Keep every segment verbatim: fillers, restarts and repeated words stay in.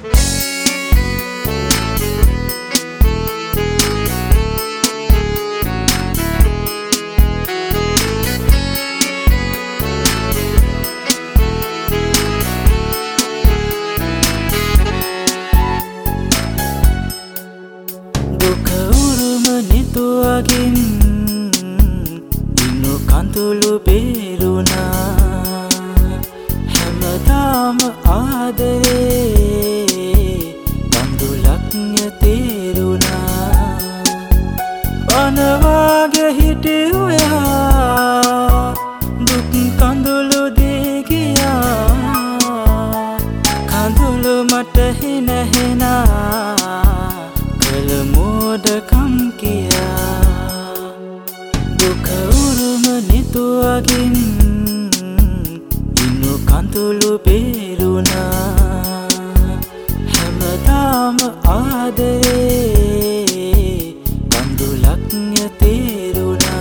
Tuagin inu kandulu beruna හැමදාම ආදරේ කඳුලක්nya තේරුණා අනවාගේ හිටියා දුක් කඳුළු දෙගියා කඳුළු මට හින හිනා කල මෝඩකම් කියා දුක උරුම නිතුවකින් ඉන්නු කඳුළු බේරුණා හැමදාම ආදරේ කඳුලක්nya තේරුණා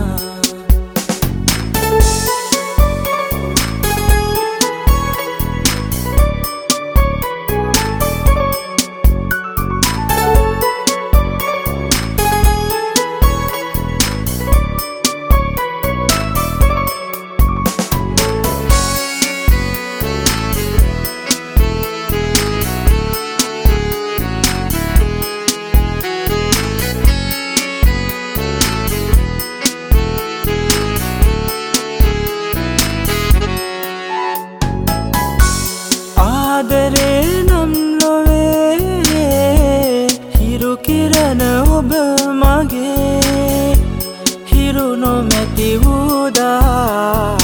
ආදරේ නම් නොවේ හිරු කිරණ ඔබ මගේ හිරු නොමැති වූදා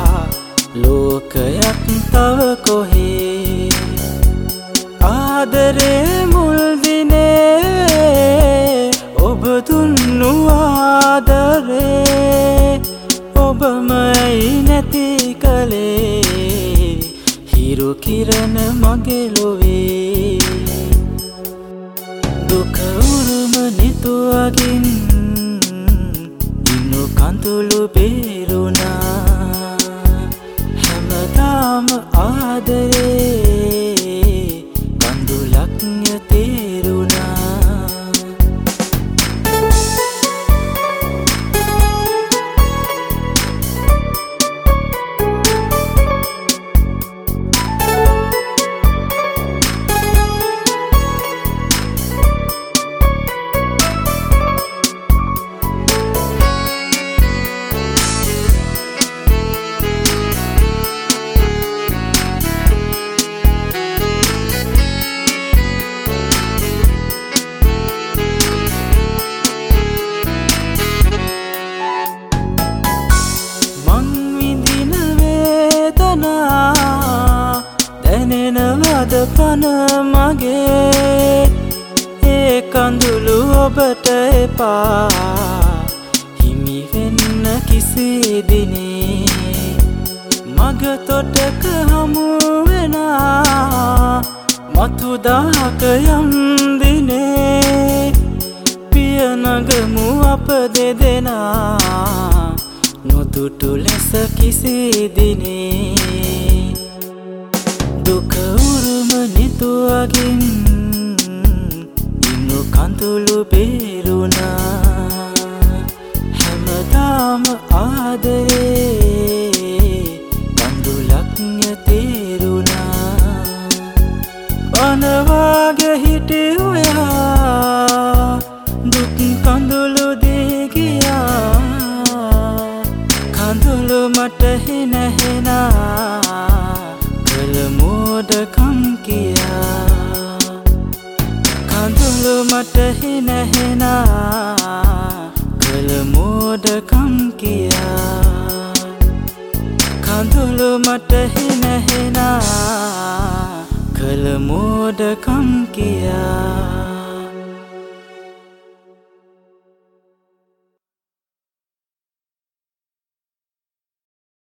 ලෝකයක් තව කොහේ ආදරේ මුල් දිනේ ඔබ දුන්නු ආදරේ ඔබමයි නැති කලේ හිරු කිරණ මගේ ලොවේ දුක උරුම නිතුවකින් ඉන්නු කඳුළු බේරුණා හැමදාම ආදරේ කඳුලක්nya තේරුණා දැනෙනවද පන මගේ ඒ කඳුළු ඔබට එපා හිමි වෙන්න කිසි දිනේ මග තොටක හමු වෙනා මතු දහක යම් දිනේ පිය නගමු අප දෙදෙනා නොදුටු ලෙස කිසි දිනේ දුක උරුම නිතුවකින් ඉන්නු කඳුළු බේරුණා හැමදාම ආදරේ කඳුලක්nya තේරුණා අනවාගේ හිටියා දුක් කඳුළු දෙගියා කඳුළු මට හින හිනා මෝඩකම් කියා කඳුළු මට හින හිනා කල මෝඩකම් කියා කඳුළු මට හින හිනා කල මෝඩකම් කියා